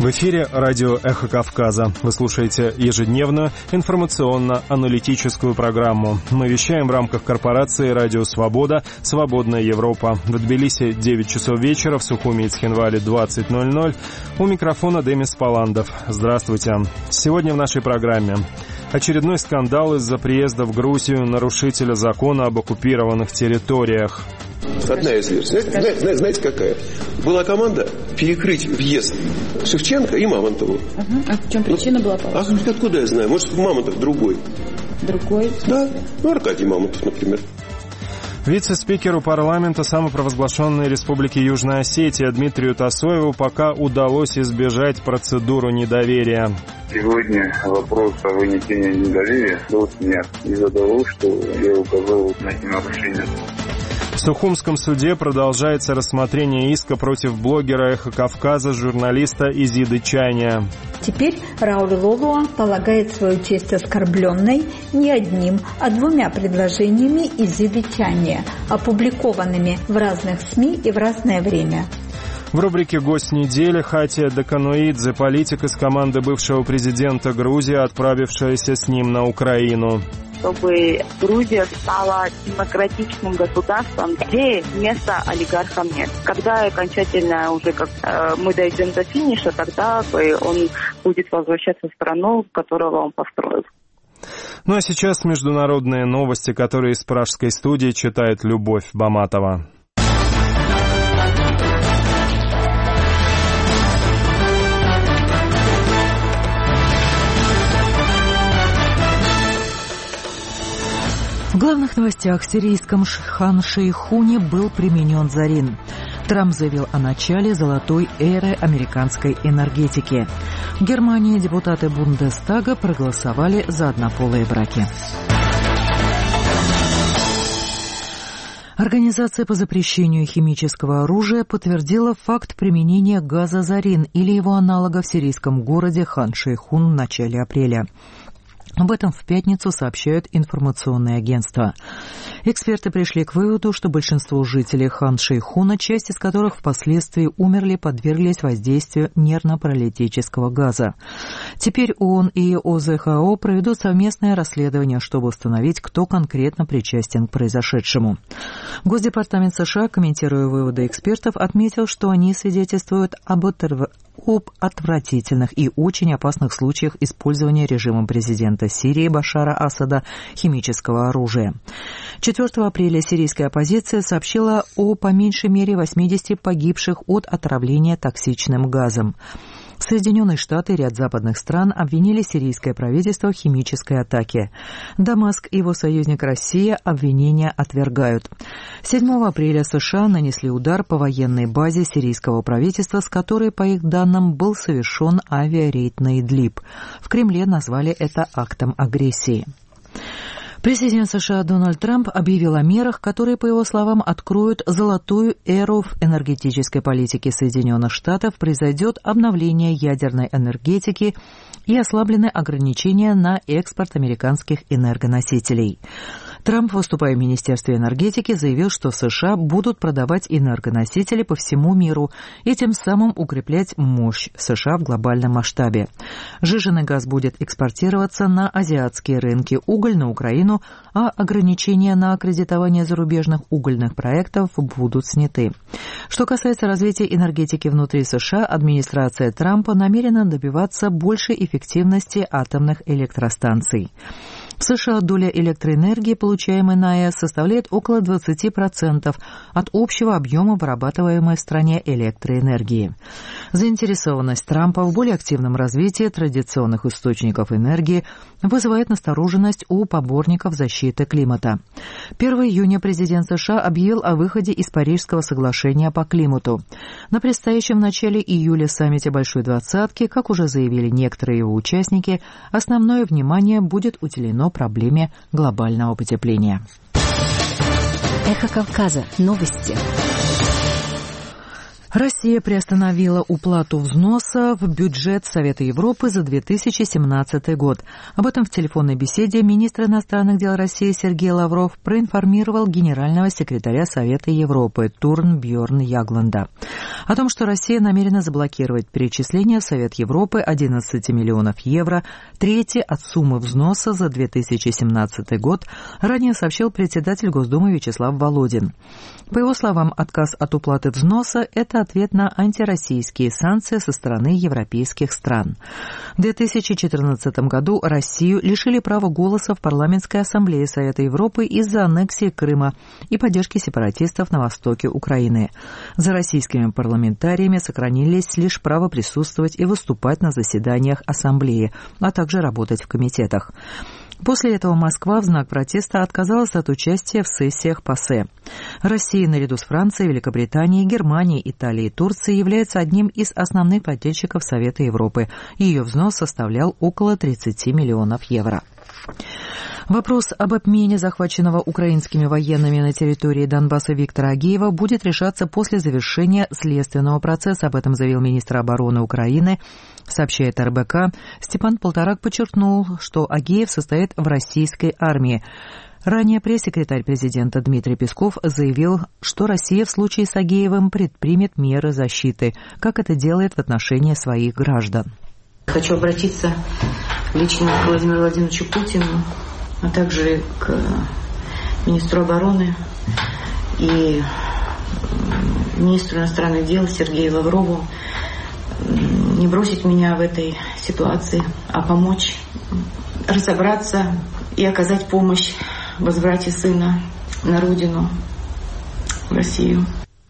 В эфире радио «Эхо Кавказа». Вы слушаете ежедневную информационно-аналитическую программу. Мы вещаем в рамках корпорации «Радио Свобода. Свободная Европа». В Тбилиси 9 часов вечера, в Сухуми и Цхинвале 20:00. У микрофона Демис Паландов. Здравствуйте. Сегодня в нашей программе очередной скандал из-за приезда в Грузию нарушителя закона об оккупированных территориях. Одна из версий. Знаете, какая? Была команда перекрыть въезд Шевченко и Мамонтову. А в чем причина была? Откуда я знаю? Может, Мамонтов другой. Другой? Да. Аркадий Мамонтов, например. Вице-спикеру парламента самопровозглашенной Республики Южная Осетия Дмитрию Тасоеву пока удалось избежать процедуру недоверия. Сегодня вопрос о вынесении недоверия был снят из-за того, что я указал на эти нарушения. В Сухумском суде продолжается рассмотрение иска против блогера «Эхо Кавказа» журналиста Изиды Чаня. Теперь Рауль Лолуа полагает свою честь оскорбленной не одним, а двумя предложениями Изиды Чаня, опубликованными в разных СМИ и в разное время. В рубрике «Гость недели» Хатия Дакануидзе, политик из команды бывшего президента Грузии, отправившаяся с ним на Украину. Чтобы Грузия стала демократичным государством, где места олигархам нет. Когда окончательно уже мы дойдем до финиша, тогда он будет возвращаться в страну, которую он построил. Ну а сейчас международные новости, которые из пражской студии читает Любовь Баматова. В главных новостях: в сирийском Хан-Шейхуне был применен зарин. Трамп заявил о начале золотой эры американской энергетики. В Германии депутаты Бундестага проголосовали за однополые браки. Организация по запрещению химического оружия подтвердила факт применения газа зарин или его аналога в сирийском городе Хан-Шейхун в начале апреля. Об этом в пятницу сообщают информационные агентства. Эксперты пришли к выводу, что большинство жителей Хан-Шейхуна, часть из которых впоследствии умерли, подверглись воздействию нервно-паралитического газа. Теперь ООН и ОЗХО проведут совместное расследование, чтобы установить, кто конкретно причастен к произошедшему. Госдепартамент США, комментируя выводы экспертов, отметил, что они свидетельствуют об отвратительных и очень опасных случаях использования режимом президента Сирии Башара Асада химического оружия. 4 апреля сирийская оппозиция сообщила о по меньшей мере 80 погибших от отравления токсичным газом. Соединенные Штаты и ряд западных стран обвинили сирийское правительство в химической атаке. Дамаск и его союзник Россия обвинения отвергают. 7 апреля США нанесли удар по военной базе сирийского правительства, с которой, по их данным, был совершен авиарейд на Идлиб. В Кремле назвали это актом агрессии. Президент США Дональд Трамп объявил о мерах, которые, по его словам, откроют золотую эру в энергетической политике Соединенных Штатов. Произойдет обновление ядерной энергетики и ослаблены ограничения на экспорт американских энергоносителей. Трамп, выступая в Министерстве энергетики, заявил, что США будут продавать энергоносители по всему миру и тем самым укреплять мощь США в глобальном масштабе. Сжиженный газ будет экспортироваться на азиатские рынки, уголь на Украину, а ограничения на кредитование зарубежных угольных проектов будут сняты. Что касается развития энергетики внутри США, администрация Трампа намерена добиваться большей эффективности атомных электростанций. В США доля электроэнергии, получаемой на АЭС, составляет около 20% от общего объема вырабатываемой в стране электроэнергии. Заинтересованность Трампа в более активном развитии традиционных источников энергии вызывает настороженность у поборников защиты климата. 1 июня президент США объявил о выходе из Парижского соглашения по климату. На предстоящем в начале июля саммите Большой Двадцатки, как уже заявили некоторые его участники, основное внимание будет уделено проблеме глобального потепления. Эхо Кавказа. Новости. Россия приостановила уплату взноса в бюджет Совета Европы за 2017 год. Об этом в телефонной беседе министр иностранных дел России Сергей Лавров проинформировал генерального секретаря Совета Европы Турнбьорн Ягланда о том, что Россия намерена заблокировать перечисление в Совет Европы 11 миллионов евро, трети от суммы взноса за 2017 год, ранее сообщил председатель Госдумы Вячеслав Володин. По его словам, отказ от уплаты взноса – это ответ на антироссийские санкции со стороны европейских стран. В 2014 году Россию лишили права голоса в Парламентской ассамблее Совета Европы из-за аннексии Крыма и поддержки сепаратистов на востоке Украины. За российскими парламентариями сохранились лишь право присутствовать и выступать на заседаниях ассамблеи, а также работать в комитетах. После этого Москва в знак протеста отказалась от участия в сессиях ПАСЕ. Россия наряду с Францией, Великобританией, Германией, Италией и Турцией является одним из основных плательщиков Совета Европы. Ее взнос составлял около 30 миллионов евро. Вопрос об обмене захваченного украинскими военными на территории Донбасса Виктора Агеева будет решаться после завершения следственного процесса. Об этом заявил министр обороны Украины. Сообщает РБК, Степан Полторак подчеркнул, что Агеев состоит в российской армии. Ранее пресс-секретарь президента Дмитрий Песков заявил, что Россия в случае с Агеевым предпримет меры защиты, как это делает в отношении своих граждан. Хочу обратиться лично к Владимиру Владимировичу Путину, а также к министру обороны и министру иностранных дел Сергею Лаврову не бросить меня в этой ситуации, а помочь разобраться и оказать помощь в возврате сына на родину, в Россию.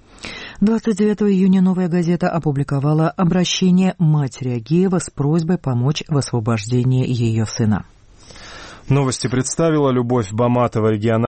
29 июня «Новая газета» опубликовала обращение матери Агеева с просьбой помочь в освобождении ее сына. Новости представила Любовь Баматова, региональная.